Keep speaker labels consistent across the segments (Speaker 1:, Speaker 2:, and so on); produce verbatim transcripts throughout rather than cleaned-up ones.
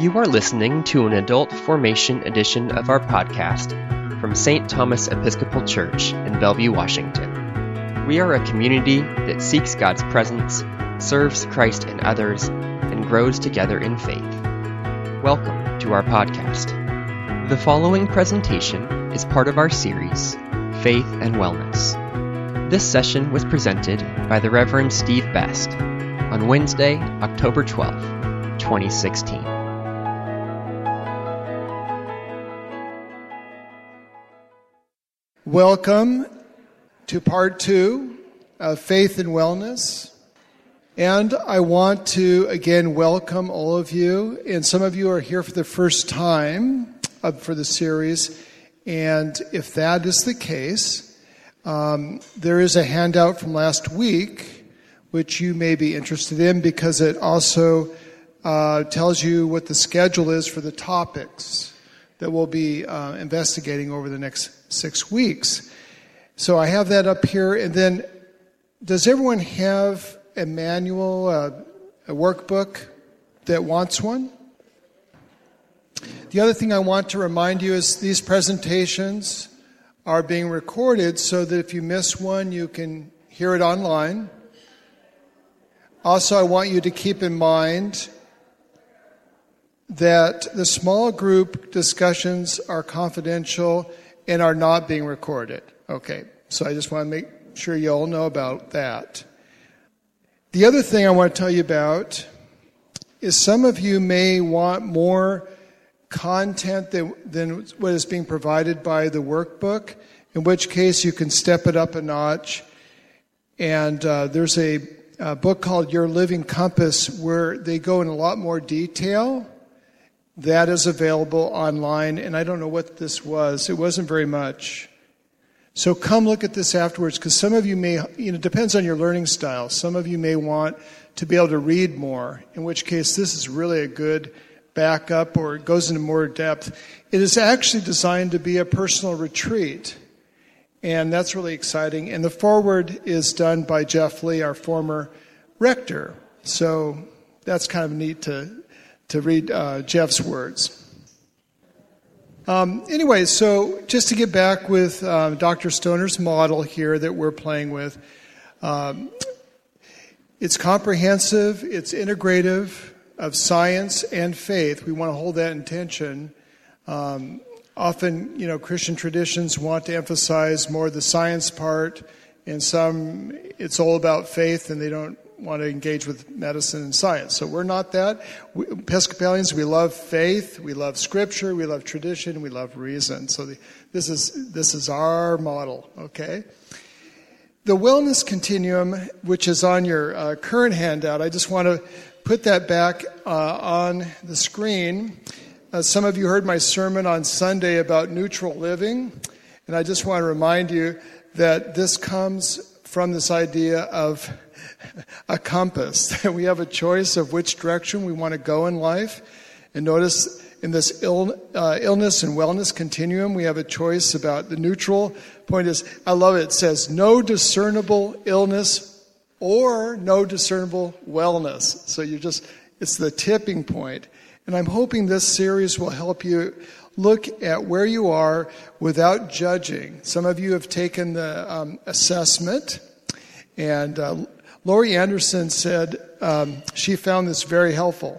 Speaker 1: You are listening to an adult formation edition of our podcast from Saint Thomas Episcopal Church in Bellevue, Washington. We are a community that seeks God's presence, serves Christ and others, and grows together in faith. Welcome to our podcast. The following presentation is part of our series, Faith and Wellness. This session was presented by the Reverend Steve Best on Wednesday, October twelfth, twenty sixteen.
Speaker 2: Welcome to part two of Faith and Wellness. And I want to again welcome all of you. And some of you are here for the first time uh, for the series. And if that is the case, um, there is a handout from last week which you may be interested in because it also uh, tells you what the schedule is for the topics that we'll be uh, investigating over the next six weeks. So I have that up here. And then, does everyone have a manual, uh, a workbook that wants one? The other thing I want to remind you is these presentations are being recorded so that if you miss one, you can hear it online. Also, I want you to keep in mind that the small group discussions are confidential and are not being recorded. Okay, so I just want to make sure you all know about that. The other thing I want to tell you about is some of you may want more content than, than what is being provided by the workbook, in which case you can step it up a notch. And uh, there's a, a book called Your Living Compass where they go in a lot more detail. That is available online, and I don't know what this was. It wasn't very much. So come look at this afterwards, because some of you may, you know, it depends on your learning style. Some of you may want to be able to read more, in which case this is really a good backup, or it goes into more depth. It is actually designed to be a personal retreat, and that's really exciting. And the foreword is done by Jeff Lee, our former rector. So that's kind of neat to to read uh, Jeff's words. Um, anyway, so just to get back with uh, Doctor Stoner's model here that we're playing with, um, it's comprehensive, it's integrative of science and faith. We want to hold that in tension. Um, often, you know, Christian traditions want to emphasize more the science part, and some it's all about faith, and they don't want to engage with medicine and science. So we're not that. We, Episcopalians, we love faith, we love Scripture, we love tradition, we love reason. So the, this is this is our model, okay? The wellness continuum, which is on your uh, current handout, I just want to put that back uh, on the screen. Uh, some of you heard my sermon on Sunday about neutral living, and I just want to remind you that this comes from this idea of a compass. We have a choice of which direction we want to go in life. And notice in this Ill, uh, illness and wellness continuum, we have a choice about the neutral point is, I love it, it says no discernible illness or no discernible wellness. So you just, it's the tipping point. And I'm hoping this series will help you look at where you are without judging. Some of you have taken the um, assessment, and uh, Laurie Anderson said um, she found this very helpful.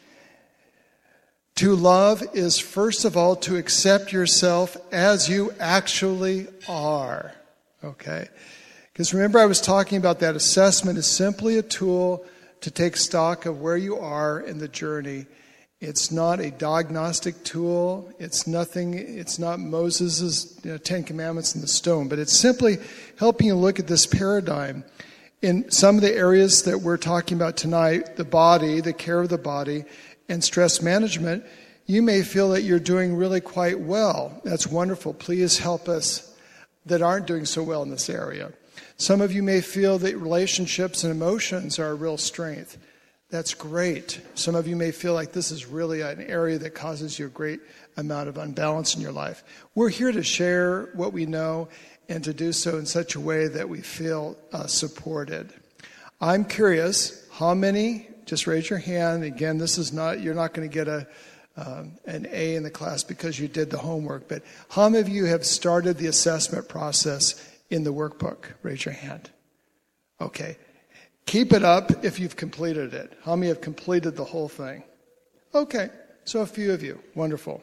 Speaker 2: To love is, first of all, to accept yourself as you actually are. Okay? Because remember, I was talking about that assessment is simply a tool to take stock of where you are in the journey. It's not a diagnostic tool. It's nothing. It's not Moses' you know, Ten Commandments in the stone. But it's simply helping you look at this paradigm. In some of the areas that we're talking about tonight, the body, the care of the body, and stress management, you may feel that you're doing really quite well. That's wonderful. Please help us that aren't doing so well in this area. Some of you may feel that relationships and emotions are a real strength. That's great. Some of you may feel like this is really an area that causes you a great amount of unbalance in your life. We're here to share what we know and to do so in such a way that we feel uh, supported. I'm curious, how many Just raise your hand. Again, this is not, you're not going to get a um, an A in the class because you did the homework. But how many of you have started the assessment process in the workbook? Raise your hand. Okay. Keep it up if you've completed it. How many have completed the whole thing? Okay. So a few of you. Wonderful.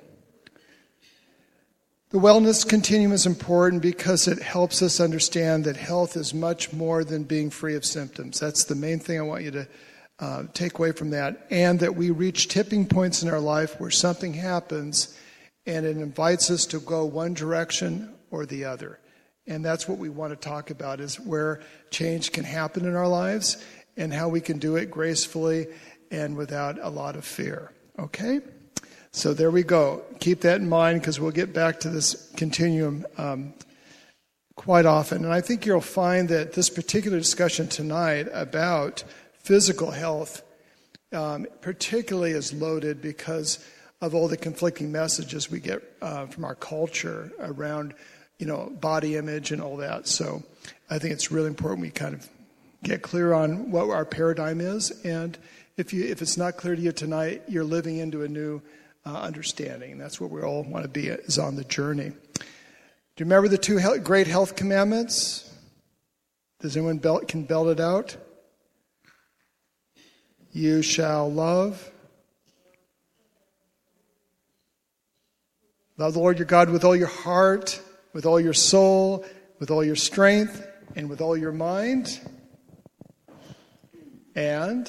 Speaker 2: The wellness continuum is important because it helps us understand that health is much more than being free of symptoms. That's the main thing I want you to uh, take away from that. And that we reach tipping points in our life where something happens and it invites us to go one direction or the other. And that's what we want to talk about, is where change can happen in our lives and how we can do it gracefully and without a lot of fear. Okay? So there we go. Keep that in mind because we'll get back to this continuum um, quite often. And I think you'll find that this particular discussion tonight about physical health um, particularly is loaded because of all the conflicting messages we get uh, from our culture around, you know, body image and all that. So I think it's really important we kind of get clear on what our paradigm is. And if you if it's not clear to you tonight, you're living into a new Uh, understanding. And that's what we all want to be, is on the journey. Do you remember the two he- great health commandments? Does anyone belt, can belt it out? You shall love. Love the Lord your God with all your heart, with all your soul, with all your strength, and with all your mind. And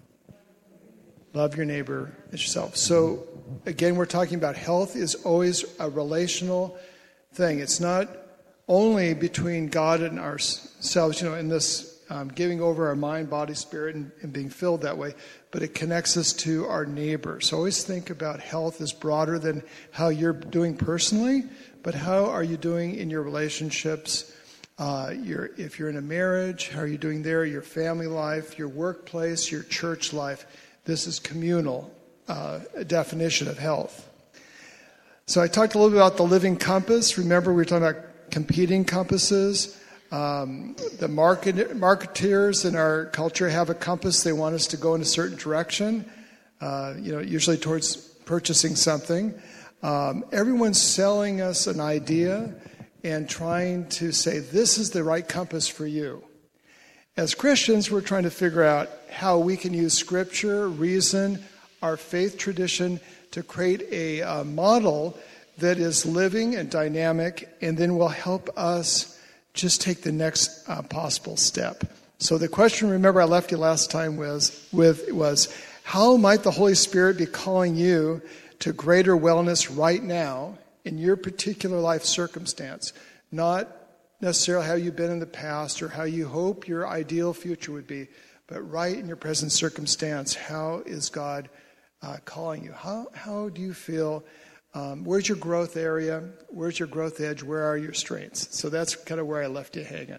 Speaker 2: love your neighbor as yourself. So, again, we're talking about health is always a relational thing. It's not only between God and ourselves, you know, in this um, giving over our mind, body, spirit, and, and being filled that way, but it connects us to our neighbor. So always think about health as broader than how you're doing personally, but how are you doing in your relationships? Uh, your, if you're in a marriage, how are you doing there? Your family life, your workplace, your church life. This is communal. Uh, definition of health. So I talked a little bit about the living compass. Remember, we were talking about competing compasses. Um, the market, marketeers in our culture have a compass. They want us to go in a certain direction, uh, you know, usually towards purchasing something. Um, everyone's selling us an idea and trying to say, this is the right compass for you. As Christians, we're trying to figure out how we can use Scripture, reason, our faith tradition to create a uh, model that is living and dynamic, and then will help us just take the next uh, possible step. So the question, remember, I left you last time was with was how might the Holy Spirit be calling you to greater wellness right now in your particular life circumstance, not necessarily how you've been in the past or how you hope your ideal future would be, but right in your present circumstance, how is God Uh, calling you? How how do you feel? Um, where's your growth area? Where's your growth edge? Where are your strengths? So that's kind of where I left you hanging.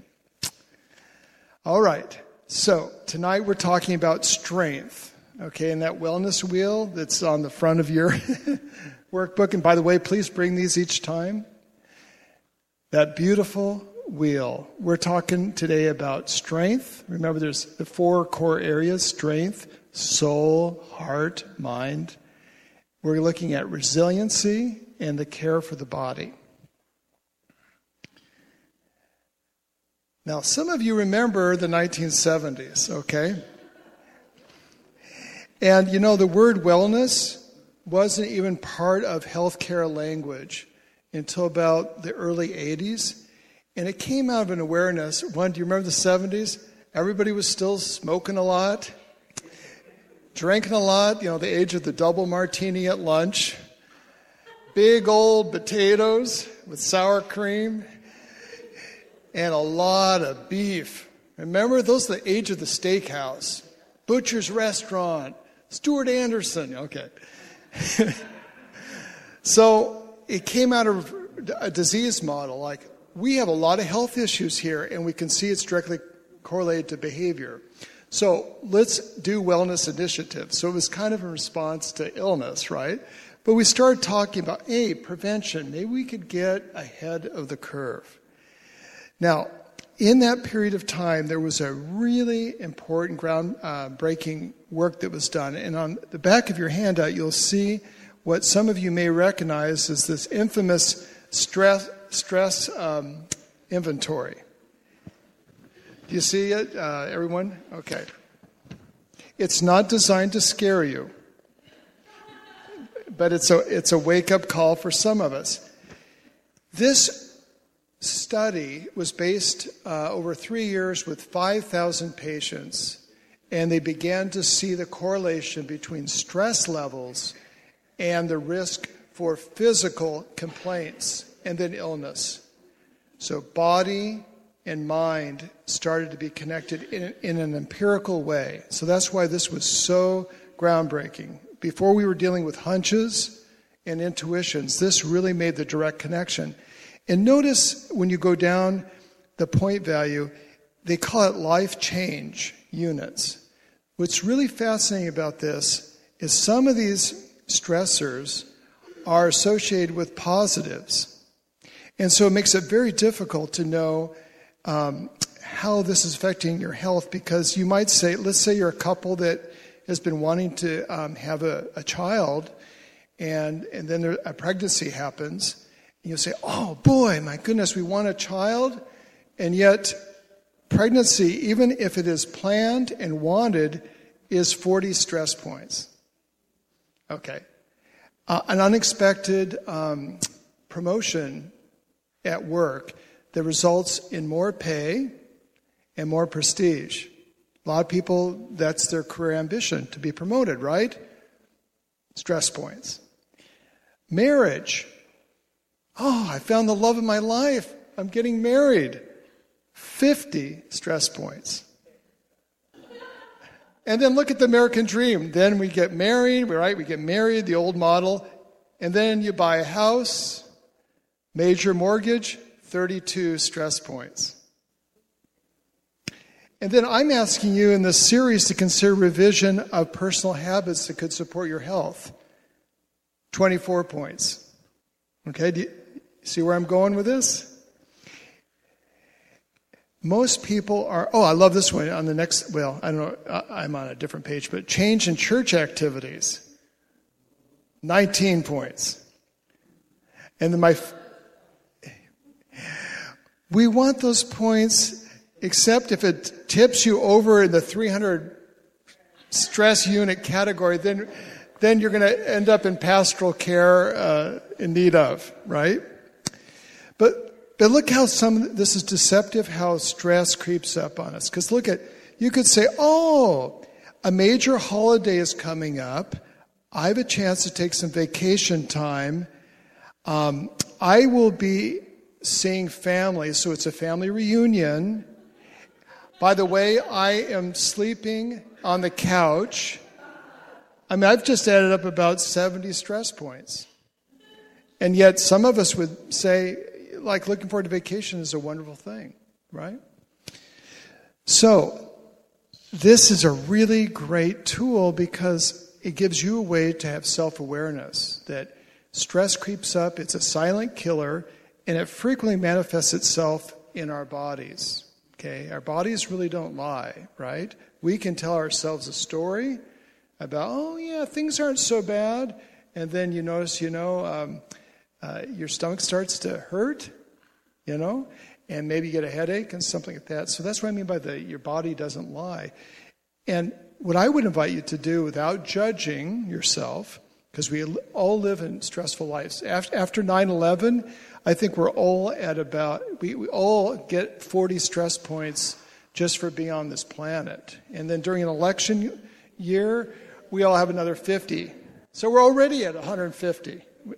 Speaker 2: All right. So tonight we're talking about strength. Okay, and that wellness wheel that's on the front of your workbook. And by the way, please bring these each time. That beautiful wheel. We're talking today about strength. Remember, there's the four core areas: strength, soul, heart, mind. We're looking at resiliency and the care for the body. Now, some of you remember the nineteen seventies, okay? And, you know, the word wellness wasn't even part of healthcare language until about the early eighties. And it came out of an awareness. One, do you remember the seventies? Everybody was still smoking a lot. Drinking a lot, you know, the age of the double martini at lunch. Big old potatoes with sour cream. And a lot of beef. Remember, those are the age of the steakhouse. Butcher's Restaurant. Stuart Anderson. Okay. So it came out of a disease model. Like, we have a lot of health issues here, and we can see it's directly correlated to behavior. So let's do wellness initiatives. So it was kind of a response to illness, right? But we started talking about, hey, prevention. Maybe we could get ahead of the curve. Now, in that period of time, there was a really important ground-breaking uh, work that was done. And on the back of your handout, you'll see what some of you may recognize as this infamous stress, stress um, inventory. Do you see it, uh, everyone? Okay. It's not designed to scare you, but it's a, it's a wake-up call for some of us. This study was based uh, over three years with five thousand patients, and they began to see the correlation between stress levels and the risk for physical complaints and then illness. So body and mind started to be connected in, in an empirical way. So that's why this was so groundbreaking. Before we were dealing with hunches and intuitions, this really made the direct connection. And notice when you go down the point value, they call it life change units. What's really fascinating about this is some of these stressors are associated with positives. And so it makes it very difficult to know um, how this is affecting your health, because you might say, let's say you're a couple that has been wanting to um, have a, a child, and, and then there, a pregnancy happens. You'll say, oh boy, my goodness, we want a child, and yet pregnancy, even if it is planned and wanted, is forty stress points. Okay. Uh, an unexpected um, promotion at work that results in more pay and more prestige. A lot of people, that's their career ambition, to be promoted, right? Stress points. Marriage. Oh, I found the love of my life. I'm getting married. fifty stress points. And then look at the American dream. Then we get married, right? We get married, the old model. And then you buy a house, major mortgage, thirty-two stress points. And then I'm asking you in this series to consider revision of personal habits that could support your health. twenty-four points. Okay, do you see where I'm going with this? Most people are, oh, I love this one on the next, well, I don't know, I'm on a different page, but change in church activities. nineteen points. And then my, we want those points, except if it tips you over in the three hundred stress unit category, then then you're going to end up in pastoral care uh, in need of, right? But but look how some this is deceptive, how stress creeps up on us. Because look at, you could say, oh, a major holiday is coming up. I have a chance to take some vacation time. Um, I will be seeing family, so it's a family reunion. By the way, I am sleeping on the couch. I mean, I've just added up about seventy stress points. And yet some of us would say, like, looking forward to vacation is a wonderful thing, right? So this is a really great tool because it gives you a way to have self-awareness that stress creeps up, it's a silent killer, and it frequently manifests itself in our bodies. Okay, our bodies really don't lie, right? We can tell ourselves a story about, oh yeah, things aren't so bad, and then you notice, you know, um, uh, your stomach starts to hurt, you know, and maybe you get a headache and something like that. So that's what I mean by the your body doesn't lie. And what I would invite you to do without judging yourself, because we all live in stressful lives. After nine eleven, I think we're all at about, we, we all get forty stress points just for being on this planet. And then during an election year, we all have another fifty. So we're already at one hundred fifty.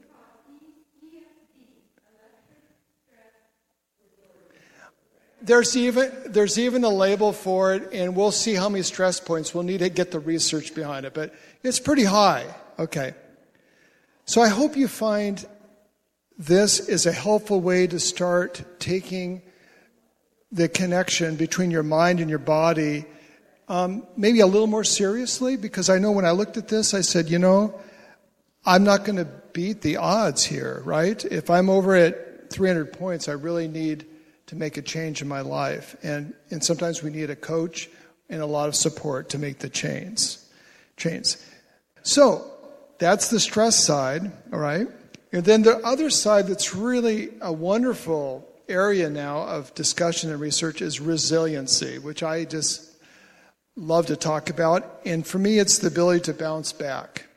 Speaker 2: There's even there's even a label for it, and we'll see how many stress points. We'll need to get the research behind it, but it's pretty high. Okay. So I hope you find this is a helpful way to start taking the connection between your mind and your body um, maybe a little more seriously, because I know when I looked at this, I said, you know, I'm not going to beat the odds here, right? If I'm over at three hundred points, I really need to make a change in my life. And, and sometimes we need a coach and a lot of support to make the change. Change. So that's the stress side, all right? And then the other side that's really a wonderful area now of discussion and research is resiliency, which I just love to talk about. And for me, it's the ability to bounce back.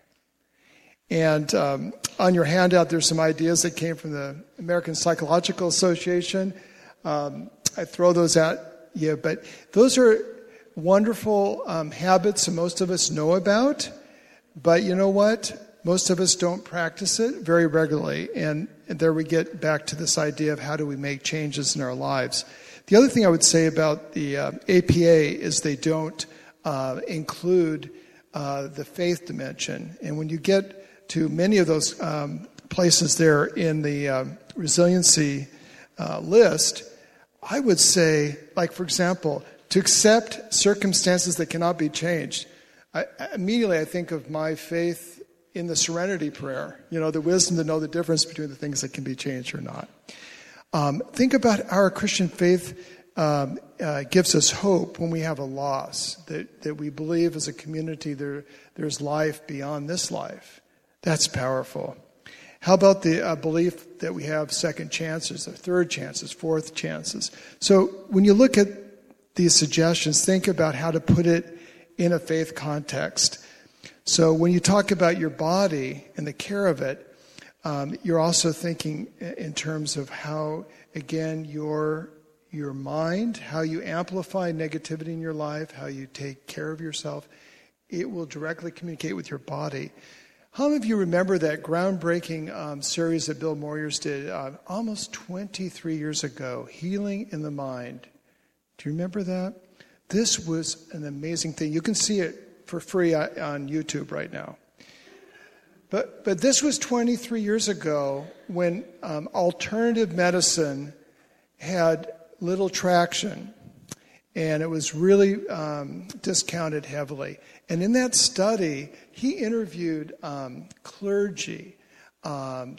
Speaker 2: And um, on your handout, there's some ideas that came from the American Psychological Association. Um, I throw those at you, but those are wonderful um, habits that most of us know about. But you know what? Most of us don't practice it very regularly. And, and there we get back to this idea of how do we make changes in our lives. The other thing I would say about the uh, A P A is they don't uh, include uh, the faith dimension. And when you get to many of those um, places there in the uh, resiliency uh, list, I would say, like, for example, to accept circumstances that cannot be changed. I, immediately I think of my faith in the serenity prayer, you know, the wisdom to know the difference between the things that can be changed or not. Um, think about our Christian faith um, uh, gives us hope when we have a loss, that, that we believe as a community there there's life beyond this life. That's powerful. How about the uh, belief that we have second chances, or third chances, fourth chances? So when you look at these suggestions, think about how to put it in a faith context. So when you talk about your body and the care of it, um, you're also thinking in terms of how, again, your your mind, how you amplify negativity in your life, how you take care of yourself. It will directly communicate with your body. How many of you remember that groundbreaking um, series that Bill Moyers did uh, almost twenty-three years ago, Healing in the Mind? Do you remember that? This was an amazing thing. You can see it for free on YouTube right now. But but this was twenty-three years ago when um, alternative medicine had little traction, and it was really um, discounted heavily. And in that study, he interviewed um, clergy, um,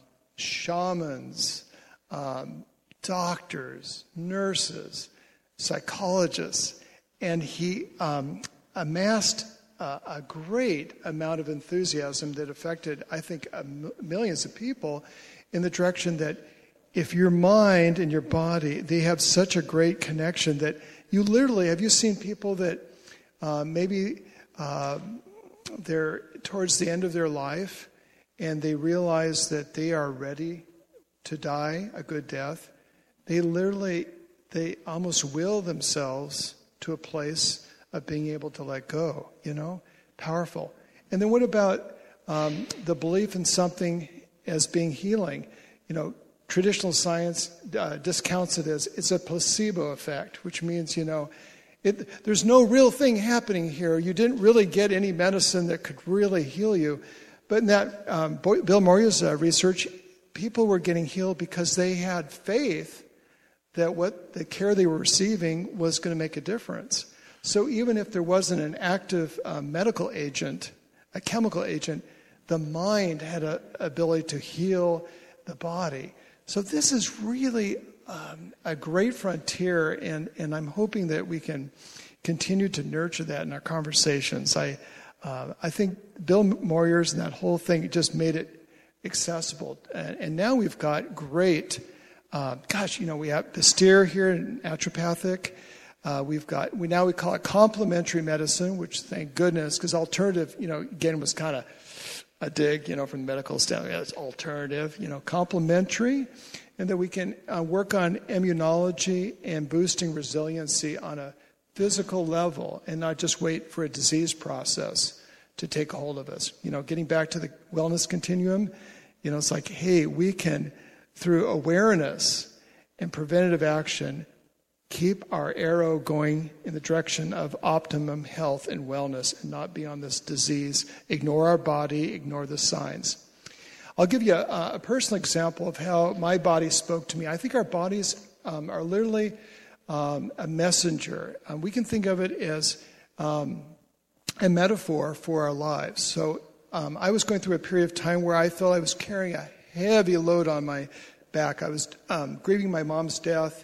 Speaker 2: shamans, um, doctors, nurses, psychologists, and he um, amassed uh, a great amount of enthusiasm that affected, I think, uh, m- millions of people in the direction that if your mind and your body, they have such a great connection that you literally, have you seen people that uh, maybe uh, they're towards the end of their life and they realize that they are ready to die a good death? They literally, they almost will themselves to a place of being able to let go, you know, powerful. And then what about um, the belief in something as being healing? You know, traditional science uh, discounts it as it's a placebo effect, which means, you know, it, there's no real thing happening here. You didn't really get any medicine that could really heal you. But in that um, Bill Moyers' uh, research, people were getting healed because they had faith that what the care they were receiving was going to make a difference. So even if there wasn't an active uh, medical agent, a chemical agent, the mind had an ability to heal the body. So this is really um, a great frontier, and, and I'm hoping that we can continue to nurture that in our conversations. I uh, I think Bill Moyers and that whole thing just made it accessible. And, and now we've got great, uh, gosh, you know, we have Bastir here in naturopathic. Uh, we've got, we now we call it complementary medicine, which thank goodness, because alternative, you know, again, was kind of a dig, you know, from the medical standpoint. Yeah, it's alternative, you know, complementary, and that we can uh, work on immunology and boosting resiliency on a physical level and not just wait for a disease process to take a hold of us. You know, getting back to the wellness continuum, you know, it's like, hey, we can, through awareness and preventative action, keep our arrow going in the direction of optimum health and wellness and not be on this disease. Ignore our body, ignore the signs. I'll give you a, a personal example of how my body spoke to me. I think our bodies um, are literally um, a messenger. Um, we can think of it as um, a metaphor for our lives. So um, I was going through a period of time where I felt I was carrying a heavy load on my back. I was um, grieving my mom's death.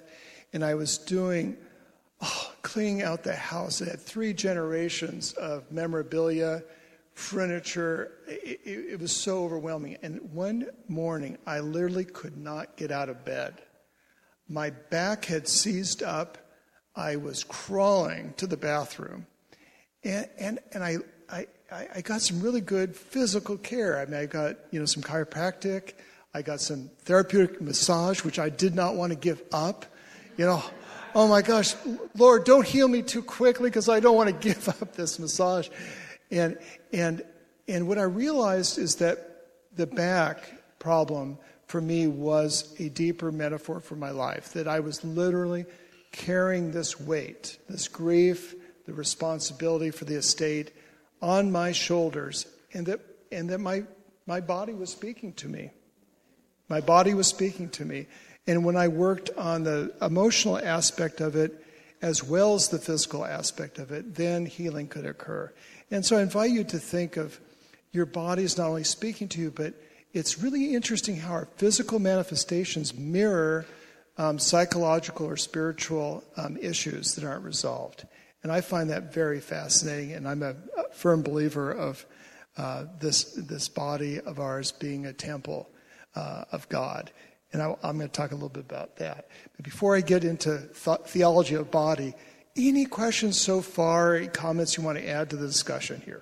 Speaker 2: and I was doing, oh, cleaning out the house. It had three generations of memorabilia, furniture. It, it, it was so overwhelming. And one morning, I literally could not get out of bed. My back had seized up. I was crawling to the bathroom. And and, and I, I, I got some really good physical care. I mean, I got, you know, some chiropractic. I got some therapeutic massage, which I did not want to give up. You know, oh my gosh, Lord, don't heal me too quickly because I don't want to give up this massage. And and and what I realized is that the back problem for me was a deeper metaphor for my life, that I was literally carrying this weight, this grief, the responsibility for the estate on my shoulders, and that and that my my body was speaking to me. My body was speaking to me. And when I worked on the emotional aspect of it, as well as the physical aspect of it, then healing could occur. And so I invite you to think of your body is not only speaking to you, but it's really interesting how our physical manifestations mirror um, psychological or spiritual um, issues that aren't resolved. And I find that very fascinating, and I'm a, a firm believer of uh, this this body of ours being a temple uh, of God. And I, I'm going to talk a little bit about that. But before I get into th- theology of body, any questions so far, any comments you want to add to the discussion here?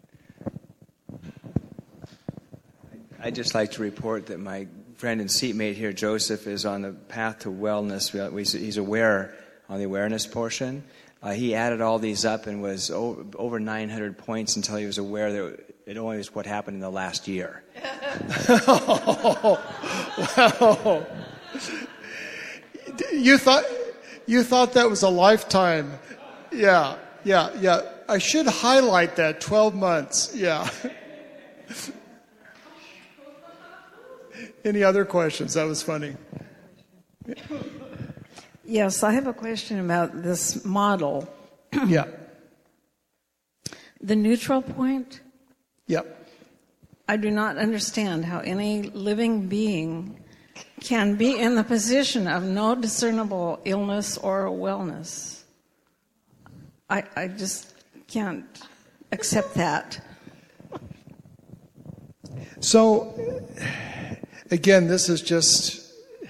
Speaker 3: I'd just like to report that my friend and seatmate here, Joseph, is on the path to wellness. He's aware on the awareness portion. Uh, he added all these up and was over, over nine hundred points until he was aware that it only was what happened in the last year.
Speaker 2: Oh, wow. You thought you thought that was a lifetime. Yeah, yeah, yeah. I should highlight that twelve months. Yeah. Any other questions? That was funny.
Speaker 4: Yes, I have a question about this model.
Speaker 2: Yeah.
Speaker 4: The neutral point?
Speaker 2: Yep.
Speaker 4: I do not understand how any living being can be in the position of no discernible illness or wellness. I, I just can't accept that.
Speaker 2: So, again, this is just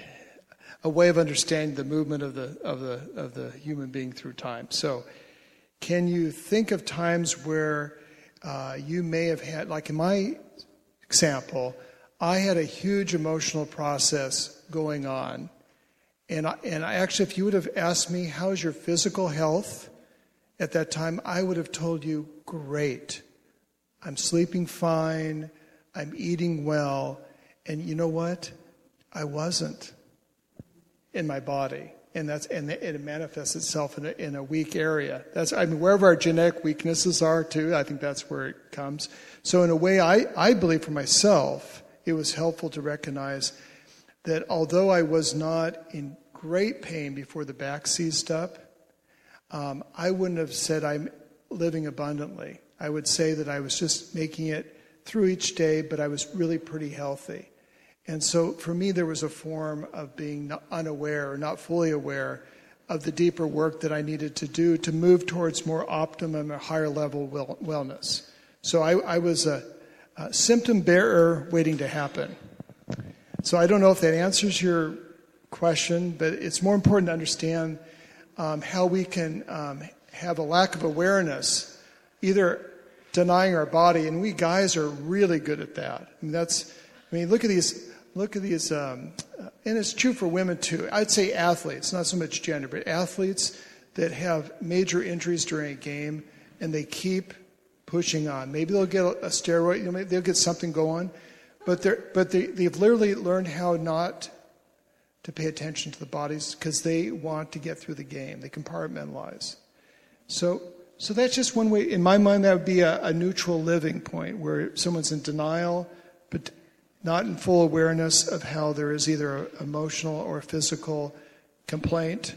Speaker 2: a way of understanding the movement of the of the of the human being through time. So, can you think of times where uh, you may have had, like in my example, I had a huge emotional process going on, and I, and I actually, if you would have asked me how's your physical health at that time, I would have told you, great, I'm sleeping fine, I'm eating well, and you know what? I wasn't in my body, and that's and it manifests itself in a, in a weak area. That's I mean, wherever our genetic weaknesses are too, I think that's where it comes. So in a way, I, I believe for myself, it was helpful to recognize that although I was not in great pain before the back seized up, um, I wouldn't have said I'm living abundantly. I would say that I was just making it through each day, but I was really pretty healthy. And so for me, there was a form of being unaware or not fully aware of the deeper work that I needed to do to move towards more optimum or higher level well, wellness. So I, I was a, a symptom bearer waiting to happen. So I don't know if that answers your question, but it's more important to understand um, how we can um, have a lack of awareness, either denying our body, and we guys are really good at that. I mean, that's, I mean, look at these, look at these, um, and it's true for women too. I'd say athletes, not so much gender, but athletes that have major injuries during a game, and they keep pushing on. Maybe they'll get a steroid, you know, maybe they'll get something going, but they're, but they, they've literally learned how not to pay attention to the bodies because they want to get through the game. They compartmentalize. So, so that's just one way. In my mind, that would be a, a neutral living point where someone's in denial, but not in full awareness of how there is either an emotional or physical complaint.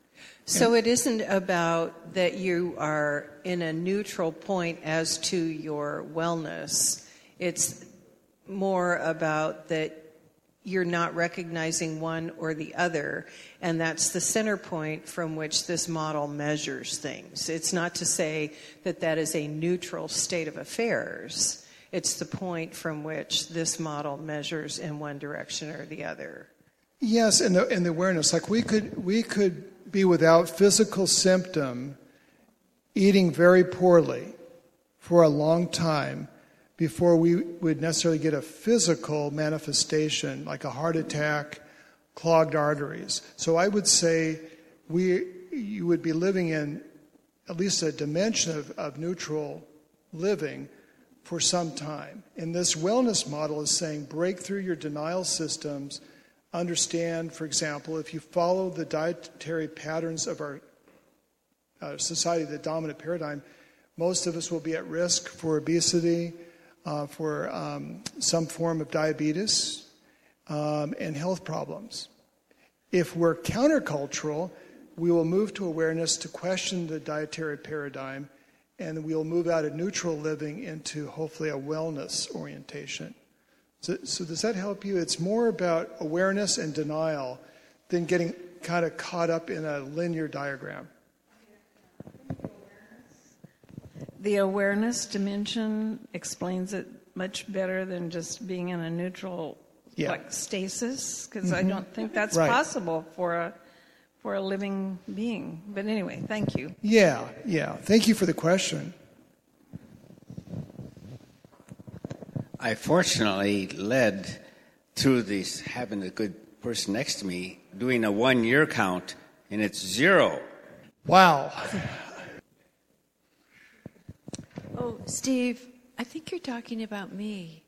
Speaker 5: So it isn't about that you are in a neutral point as to your wellness. It's more about that you're not recognizing one or the other, and that's the center point from which this model measures things. It's not to say that that is a neutral state of affairs. It's the point from which this model measures in one direction or the other.
Speaker 2: Yes, and the, and the awareness. Like we could we could be without physical symptom, eating very poorly for a long time before we would necessarily get a physical manifestation, like a heart attack, clogged arteries. So I would say we you would be living in at least a dimension of, of neutral living for some time. And this wellness model is saying break through your denial systems, understand, for example, if you follow the dietary patterns of our uh, society, the dominant paradigm, most of us will be at risk for obesity, Uh, for um, some form of diabetes um, and health problems. If we're countercultural, we will move to awareness to question the dietary paradigm, and we'll move out of neutral living into hopefully a wellness orientation. So, so does that help you? It's more about awareness and denial than getting kind of caught up in a linear diagram.
Speaker 4: The awareness dimension explains it much better than just being in a neutral,
Speaker 2: yeah.
Speaker 4: like stasis, because
Speaker 2: Mm-hmm.
Speaker 4: I don't think that's
Speaker 2: right.
Speaker 4: possible for a for a living being. But anyway, thank you.
Speaker 2: Yeah, yeah. Thank you for the question.
Speaker 6: I fortunately led through this, having a good person next to me, doing a one-year count, and it's zero.
Speaker 2: Wow.
Speaker 7: Oh, Steve, I think you're talking about me.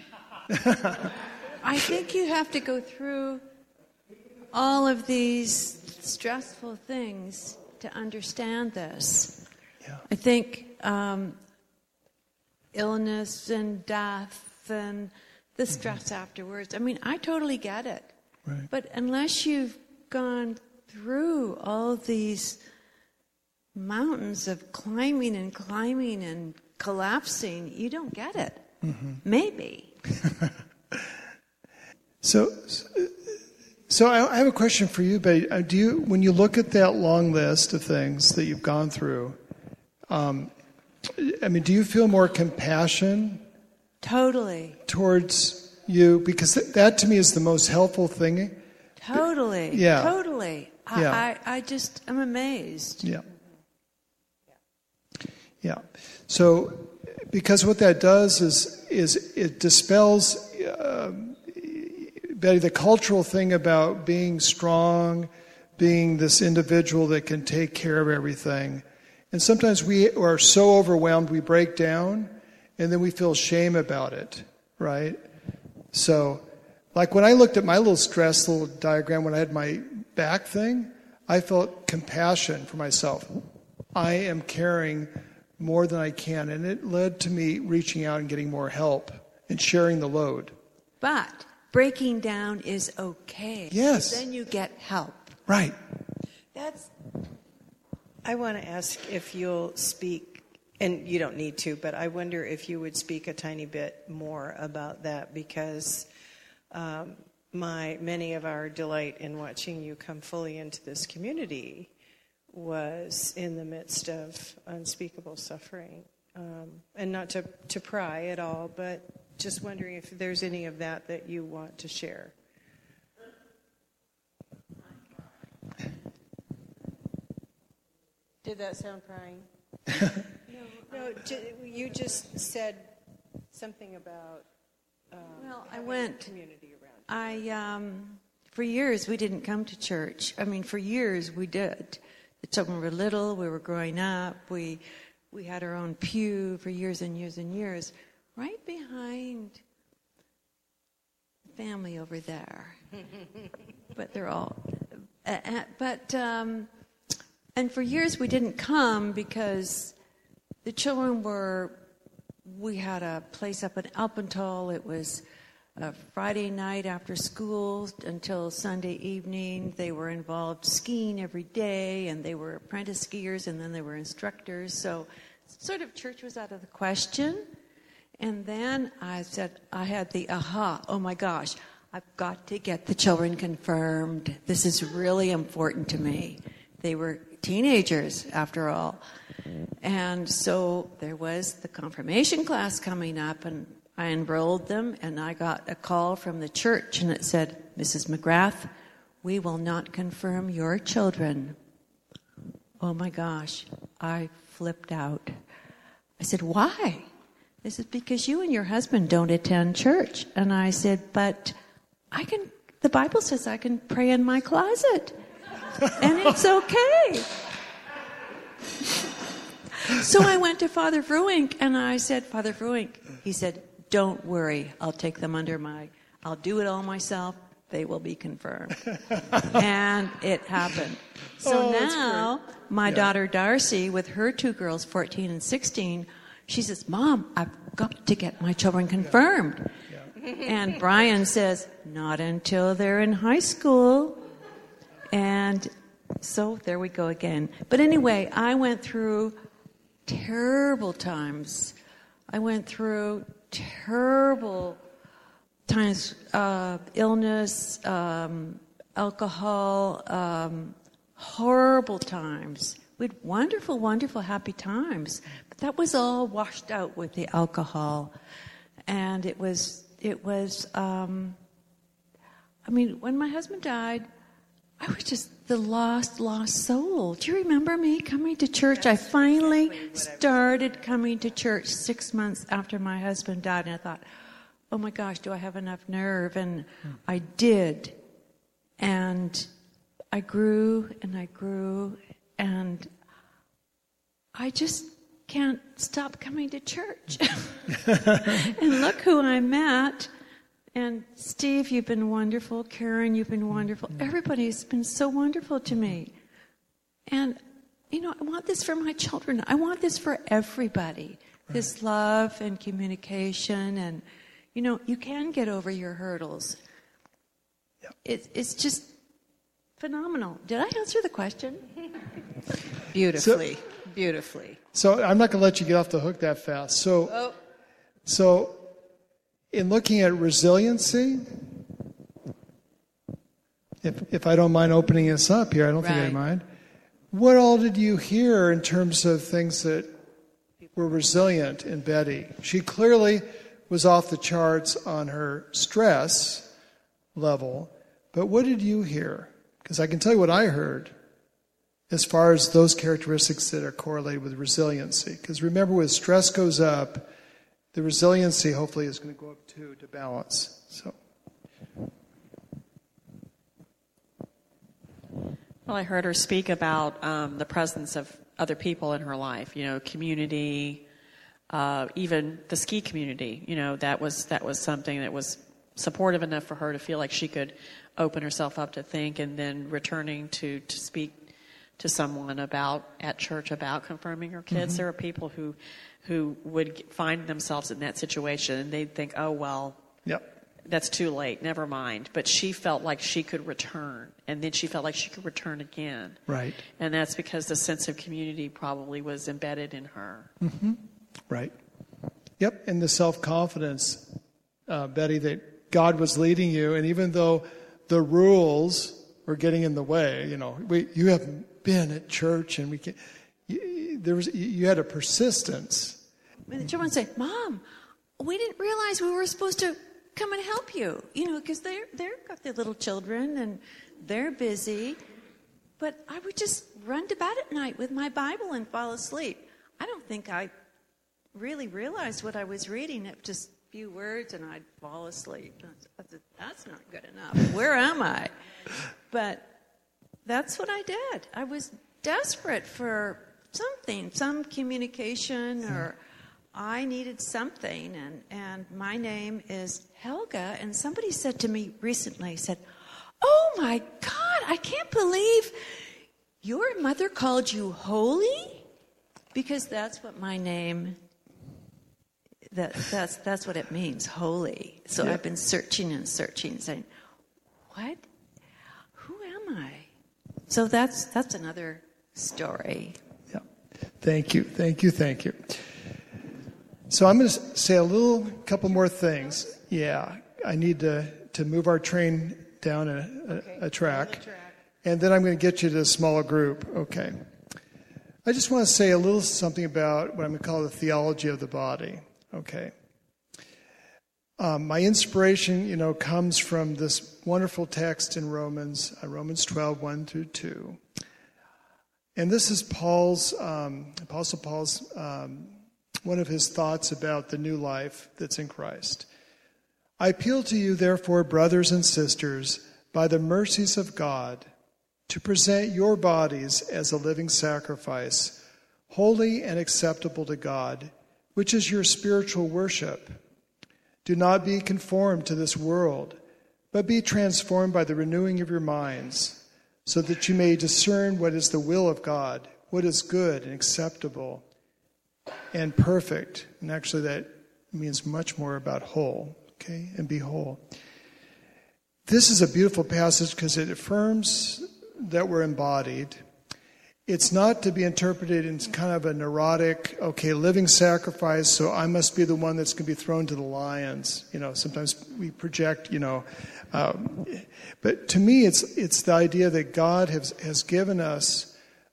Speaker 7: I think you have to go through all of these stressful things to understand this.
Speaker 2: Yeah.
Speaker 7: I think um, illness and death and the stress mm-hmm. afterwards. I mean, I totally get it.
Speaker 2: Right.
Speaker 7: But unless you've gone through all these mountains of climbing and climbing and collapsing, you don't get it. Mm-hmm. Maybe.
Speaker 2: so, so I have a question for you, Betty. Do you, when you look at that long list of things that you've gone through, um, I mean, do you feel more compassion?
Speaker 7: Totally.
Speaker 2: Towards you, because th- that to me is the most helpful thing.
Speaker 7: Totally.
Speaker 2: Yeah.
Speaker 7: Totally. I,
Speaker 2: yeah.
Speaker 7: I, I just am amazed.
Speaker 2: Yeah. Yeah. So, because what that does is is it dispels, uh, Betty, the cultural thing about being strong, being this individual that can take care of everything. And sometimes we are so overwhelmed we break down, and then we feel shame about it, right? So, like when I looked at my little stress little diagram when I had my back thing, I felt compassion for myself. I am carrying more than I can, and it led to me reaching out and getting more help and sharing the load.
Speaker 7: But breaking down is okay.
Speaker 2: Yes.
Speaker 7: Then you get help.
Speaker 2: Right.
Speaker 5: That's. I want to ask if you'll speak, and you don't need to, but I wonder if you would speak a tiny bit more about that, because um, my many of our delight in watching you come fully into this community was in the midst of unspeakable suffering. Um, and not to, to pry at all, but just wondering if there's any of that that you want to share. Did that sound prying? no, no. You just said something about um,
Speaker 7: well, I went.
Speaker 5: Community around.
Speaker 7: I um, for years we didn't come to church. I mean, for years we did. The children were little. We were growing up. We we had our own pew for years and years and years, right behind the family over there. But they're all. Uh, uh, but. Um, And for years we didn't come because the children were, we had a place up in Alpental. It was a Friday night after school until Sunday evening. They were involved skiing every day, and they were apprentice skiers, and then they were instructors. So sort of church was out of the question. And then I said, I had the aha, oh my gosh, I've got to get the children confirmed. This is really important to me. They were teenagers, after all. And so there was the confirmation class coming up, and I enrolled them, and I got a call from the church, and it said, Missus McGrath, we will not confirm your children. Oh my gosh, I flipped out. I said, why? They said, because you and your husband don't attend church. And I said, but I can, the Bible says I can pray in my closet. And it's okay. So I went to Father Fruink, and I said, Father Fruink, he said, don't worry, I'll take them under my, I'll do it all myself. They will be confirmed. And it happened. So
Speaker 2: oh,
Speaker 7: now, my
Speaker 2: yeah.
Speaker 7: daughter Darcy, with her two girls, fourteen and sixteen, she says, Mom, I've got to get my children confirmed. Yeah. Yeah. And Brian says, not until they're in high school. And so there we go again. But anyway, I went through terrible times. I went through terrible times, uh, illness, um, alcohol, um, horrible times. We had wonderful, wonderful, happy times. But that was all washed out with the alcohol. And it was, it was, um, I mean, when my husband died, I was just the lost, lost soul. Do you remember me coming to church? I finally started coming to church six months after my husband died, and I thought, oh my gosh, do I have enough nerve? And I did. And I grew and I grew, and I just can't stop coming to church. And look who I met. And Steve, you've been wonderful. Karen, you've been wonderful. Everybody's been so wonderful to me. And, you know, I want this for my children. I want this for everybody. Right. This love and communication, and, you know, you can get over your hurdles. Yep. It, it's just phenomenal. Did I answer the question? Beautifully. So, Beautifully.
Speaker 2: So I'm not going to let you get off the hook that fast. So,
Speaker 7: oh.
Speaker 2: so in looking at resiliency, if if I don't mind opening this up here, I don't
Speaker 7: right.
Speaker 2: think I mind. What all did you hear in terms of things that were resilient in Betty? She clearly was off the charts on her stress level, but what did you hear? Because I can tell you what I heard as far as those characteristics that are correlated with resiliency. Because remember, when stress goes up, the resiliency hopefully is going to go up too, to balance. So,
Speaker 8: well, I heard her speak about um, the presence of other people in her life. You know, community, uh, even the ski community. You know, that was that was something that was supportive enough for her to feel like she could open herself up to think, and then returning to to speak to someone about at church about confirming her kids. Mm-hmm. There are people who who would find themselves in that situation, and they'd think, oh, well,
Speaker 2: yep.
Speaker 8: that's too late, never mind. But she felt like she could return, and then she felt like she could return again.
Speaker 2: Right.
Speaker 8: And that's because the sense of community probably was embedded in her.
Speaker 2: Mm-hmm. Right. Yep, and the self-confidence, uh, Betty, that God was leading you, and even though the rules were getting in the way, you know, we, you haven't been at church, and we can. You, there was you had a persistence.
Speaker 7: And the children say, "Mom, we didn't realize we were supposed to come and help you." You know, because they're they're got their little children and they're busy. But I would just run to bed at night with my Bible and fall asleep. I don't think I really realized what I was reading. It was just a few words, and I'd fall asleep. I said, that's not good enough. Where am I? But that's what I did. I was desperate for something, some communication, or I needed something. And, and my name is Helga. And somebody said to me recently, said, oh my God, I can't believe your mother called you holy? Because that's what my name, that, that's, that's what it means, holy. So yeah. I've been searching and searching, saying, what? Who am I? So that's that's another story.
Speaker 2: Yeah. Thank you. Thank you. Thank you. So I'm going to say a little couple more things. Yeah, I need to to move our train down a, a,
Speaker 5: Okay,
Speaker 2: a track.
Speaker 5: down the track.
Speaker 2: And then I'm going to get you to a smaller group. Okay. I just want to say a little something about what I'm going to call the theology of the body. Okay. Um, my inspiration, you know, comes from this wonderful text in Romans, uh, Romans twelve, one through two. And this is Paul's, um, Apostle Paul's, um, one of his thoughts about the new life that's in Christ. I appeal to you, therefore, brothers and sisters, by the mercies of God, to present your bodies as a living sacrifice, holy and acceptable to God, which is your spiritual worship. Do not be conformed to this world, but be transformed by the renewing of your minds, so that you may discern what is the will of God, what is good and acceptable and perfect. And actually that means much more about whole, okay? And be whole. This is a beautiful passage because it affirms that we're embodied. It's not to be interpreted in kind of a neurotic, okay, living sacrifice, so I must be the one that's going to be thrown to the lions. You know, sometimes we project, you know. Um, but to me, it's it's the idea that God has, has given us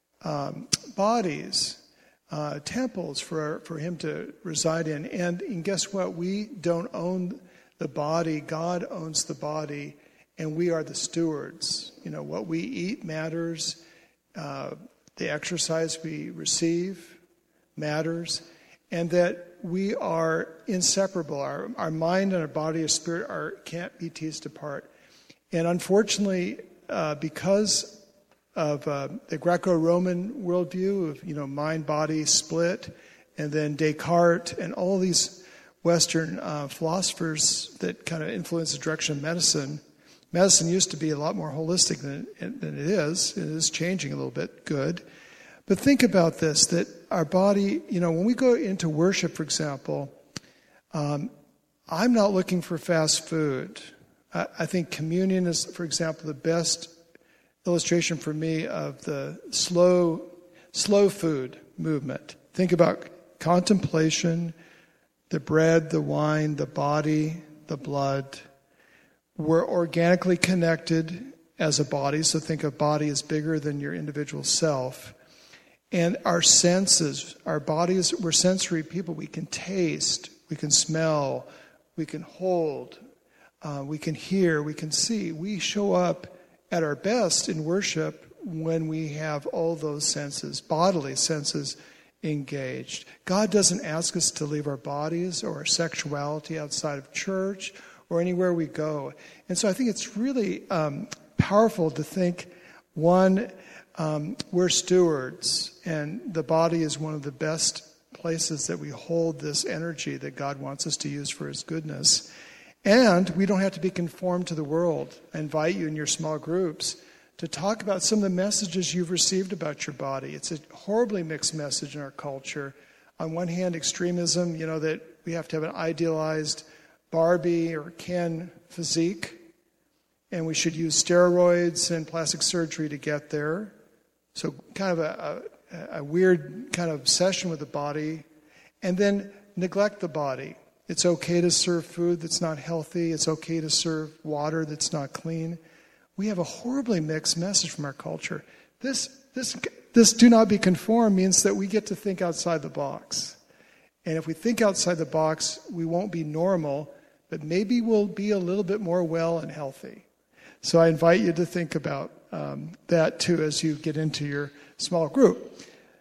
Speaker 2: um, bodies, uh, temples for, for him to reside in. And, and guess what? We don't own the body. God owns the body, and we are the stewards. You know, what we eat matters. Uh, The exercise we receive matters, and that we are inseparable. Our, our mind and our body and spirit are, can't be teased apart. And unfortunately, uh, because of uh, the Greco-Roman worldview of, you know, mind-body split, and then Descartes and all these Western uh, philosophers that kind of influence the direction of medicine. Medicine used to be a lot more holistic than, than it is. It is changing a little bit. Good. But think about this, that our body, you know, when we go into worship, for example, um, I'm not looking for fast food. I, I think communion is, for example, the best illustration for me of the slow, slow food movement. Think about contemplation, the bread, the wine, the body, the blood. We're organically connected as a body, so think of body as bigger than your individual self. And our senses, our bodies, we're sensory people. We can taste, we can smell, we can hold, uh, we can hear, we can see. We show up at our best in worship when we have all those senses, bodily senses, engaged. God doesn't ask us to leave our bodies or our sexuality outside of church or anywhere we go. And so I think it's really um, powerful to think, one, um, we're stewards, and the body is one of the best places that we hold this energy that God wants us to use for his goodness. And we don't have to be conformed to the world. I invite you in your small groups to talk about some of the messages you've received about your body. It's a horribly mixed message in our culture. On one hand, extremism, you know, that we have to have an idealized Barbie or Ken physique, and we should use steroids and plastic surgery to get there. So kind of a, a, a weird kind of obsession with the body. And then neglect the body. It's okay to serve food that's not healthy. It's okay to serve water that's not clean. We have a horribly mixed message from our culture. This, this, this do not be conformed means that we get to think outside the box. And if we think outside the box, we won't be normal, but maybe we'll be a little bit more well and healthy. So I invite you to think about um, that too as you get into your small group.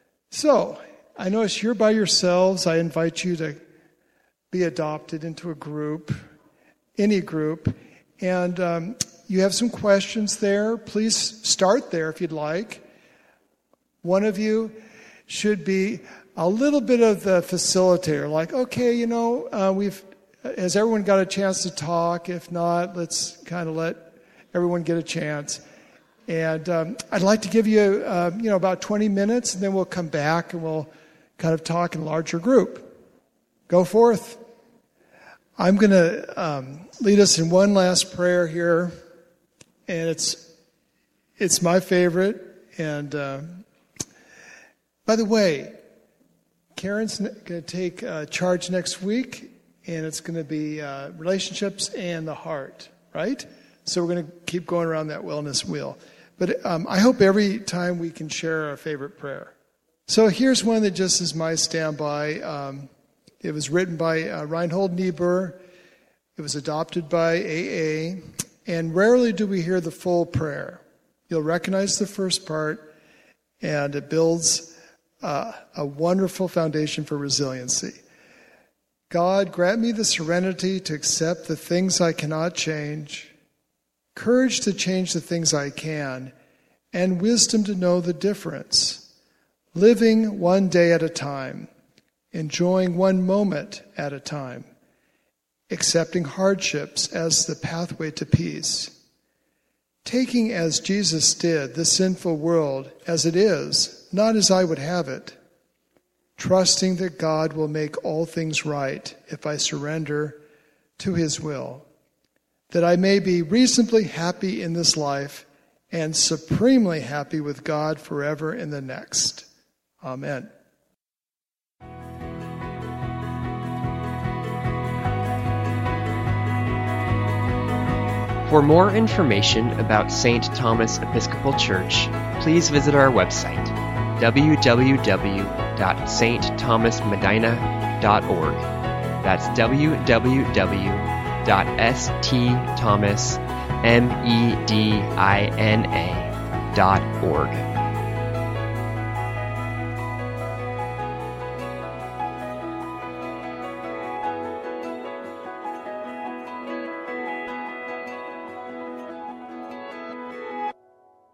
Speaker 2: So I notice you're by yourselves. I invite you to be adopted into a group, any group. And um, you have some questions there. Please start there if you'd like. One of you should be a little bit of the facilitator, like, okay, you know, uh, we've, has everyone got a chance to talk? If not, let's kind of let everyone get a chance. And um, I'd like to give you, uh, you know, about twenty minutes, and then we'll come back and we'll kind of talk in a larger group. Go forth. I'm going to um, lead us in one last prayer here, and it's it's my favorite. And uh, by the way, Karen's going to take uh, charge next week, and it's going to be uh, relationships and the heart. right? So we're going to keep going around that wellness wheel. But um, I hope every time we can share our favorite prayer. So here's one that just is my standby. Um, it was written by uh, Reinhold Niebuhr. It was adopted by A A. And rarely do we hear the full prayer. You'll recognize the first part, and it builds uh, a wonderful foundation for resiliency. God, grant me the serenity to accept the things I cannot change, courage to change the things I can, and wisdom to know the difference. Living one day at a time, enjoying one moment at a time, accepting hardships as the pathway to peace, taking as Jesus did the sinful world as it is, not as I would have it, trusting that God will make all things right if I surrender to his will, that I may be reasonably happy in this life and supremely happy with God forever in the next. Amen.
Speaker 1: For more information about Saint Thomas Episcopal Church, please visit our website, w w w dot s t thomas medina dot org. That's w w w dot s t thomas medina dot org.